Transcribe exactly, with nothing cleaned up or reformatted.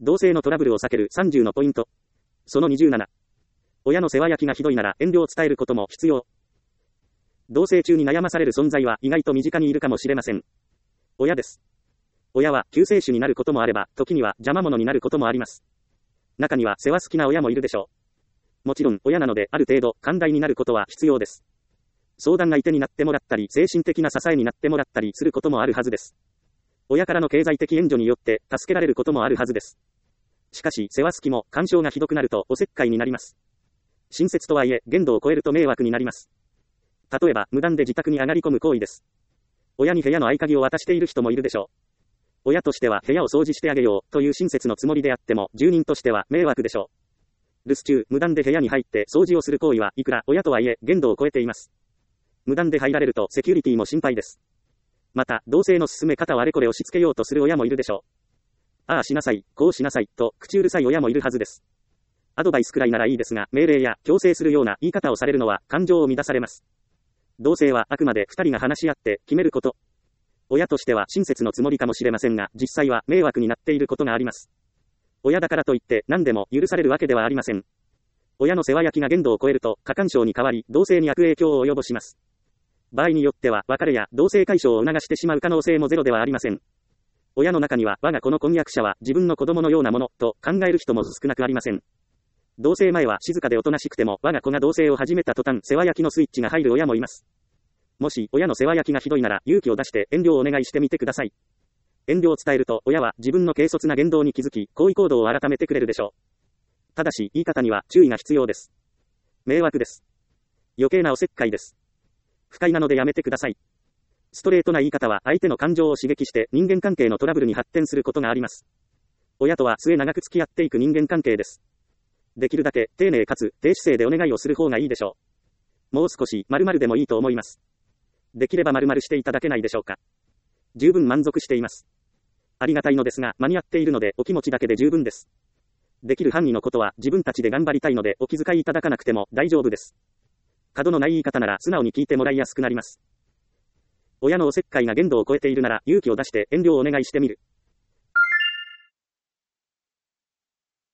同性のトラブルを避けるさんじゅうのポイント。そのにじゅうなな。親の世話焼きがひどいなら遠慮を伝えることも必要。同棲中に悩まされる存在は意外と身近にいるかもしれません。親です。親は救世主になることもあれば、時には邪魔者になることもあります。中には世話好きな親もいるでしょう。もちろん親なのである程度寛大になることは必要です。相談相手になってもらったり、精神的な支えになってもらったりすることもあるはずです。親からの経済的援助によって助けられることもあるはずです。しかし世話好きも干渉がひどくなるとおせっかいになります。親切とはいえ限度を超えると迷惑になります。例えば無断で自宅に上がり込む行為です。親に部屋の合鍵を渡している人もいるでしょう。親としては部屋を掃除してあげようという親切のつもりであっても住人としては迷惑でしょう。留守中無断で部屋に入って掃除をする行為はいくら親とはいえ限度を超えています。無断で入られるとセキュリティも心配です。また同性の進め方をあれこれ押し付けようとする親もいるでしょう。ああしなさい、こうしなさいと口うるさい親もいるはずです。アドバイスくらいならいいですが命令や強制するような言い方をされるのは感情を乱されます。同性はあくまで二人が話し合って決めること。親としては親切のつもりかもしれませんが実際は迷惑になっていることがあります。親だからといって何でも許されるわけではありません。親の世話焼きが限度を超えると過干渉に変わり同性に悪影響を及ぼします。場合によっては別れや同性解消を促してしまう可能性もゼロではありません。親の中には我が子の婚約者は自分の子供のようなものと考える人も少なくありません。同棲前は静かでおとなしくても我が子が同棲を始めた途端世話焼きのスイッチが入る親もいます。もし親の世話焼きがひどいなら勇気を出して遠慮をお願いしてみてください。遠慮を伝えると親は自分の軽率な言動に気づき行為行動を改めてくれるでしょう。ただし言い方には注意が必要です。迷惑です。余計なおせっかいです。不快なのでやめてください。ストレートな言い方は相手の感情を刺激して人間関係のトラブルに発展することがあります。親とは末長く付き合っていく人間関係です。できるだけ丁寧かつ低姿勢でお願いをする方がいいでしょう。もう少し〇〇でもいいと思います。できれば〇〇していただけないでしょうか。十分満足しています。ありがたいのですが間に合っているのでお気持ちだけで十分です。できる範囲のことは自分たちで頑張りたいのでお気遣いいただかなくても大丈夫です。角のない言い方なら素直に聞いてもらいやすくなります。親のおせっかいが限度を超えているなら勇気を出して遠慮をお願いしてみる。